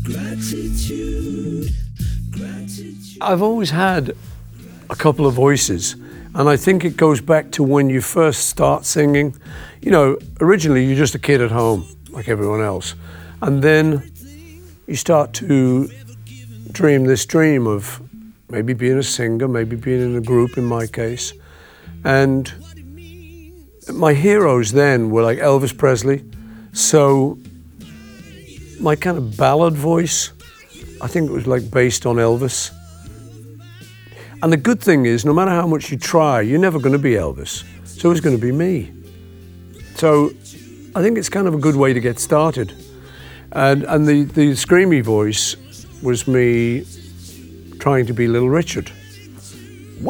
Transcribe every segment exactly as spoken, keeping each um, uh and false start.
Gratitude, gratitude. I've always had a couple of voices, and I think it goes back to when you first start singing. You know, originally you're just a kid at home, like everyone else, and then you start to dream this dream of maybe being a singer, maybe being in a group in my case. And my heroes then were like Elvis Presley, so my kind of ballad voice, I think it was like based on Elvis. And the good thing is, no matter how much you try, you're never going to be Elvis. It's always going to be me. So I think it's kind of a good way to get started. And, and the, the screamy voice was me trying to be Little Richard. You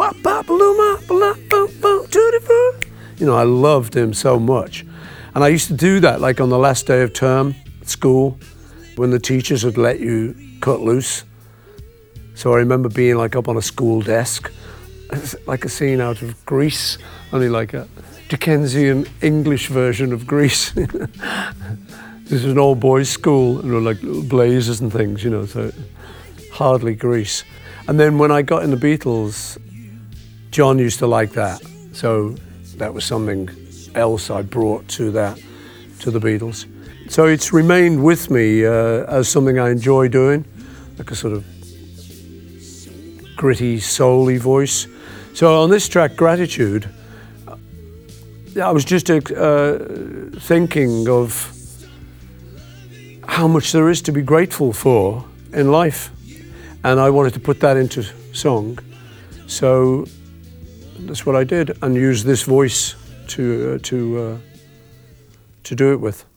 know, I loved him so much. And I used to do that like on the last day of term at school, when the teachers would let you cut loose. So I remember being like up on a school desk, like a scene out of Grease, only like a Dickensian English version of Grease. This is an all boys school, and there were like little blazers and things, you know, so hardly Grease. And then when I got in the Beatles, John used to like that. So that was something else I brought to that, to the Beatles. So it's remained with me uh, as something I enjoy doing, like a sort of gritty, soul-y voice. So on this track, Gratitude, I was just uh, thinking of how much there is to be grateful for in life. And I wanted to put that into song. So that's what I did, and use this voice to, uh, to, uh, to do it with.